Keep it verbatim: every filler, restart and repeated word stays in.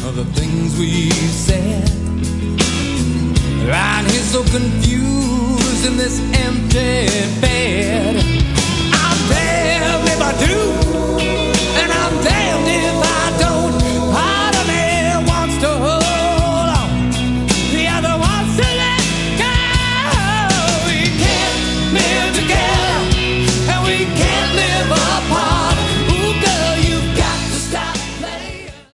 of the things we said. Right here so confused in this empty bed.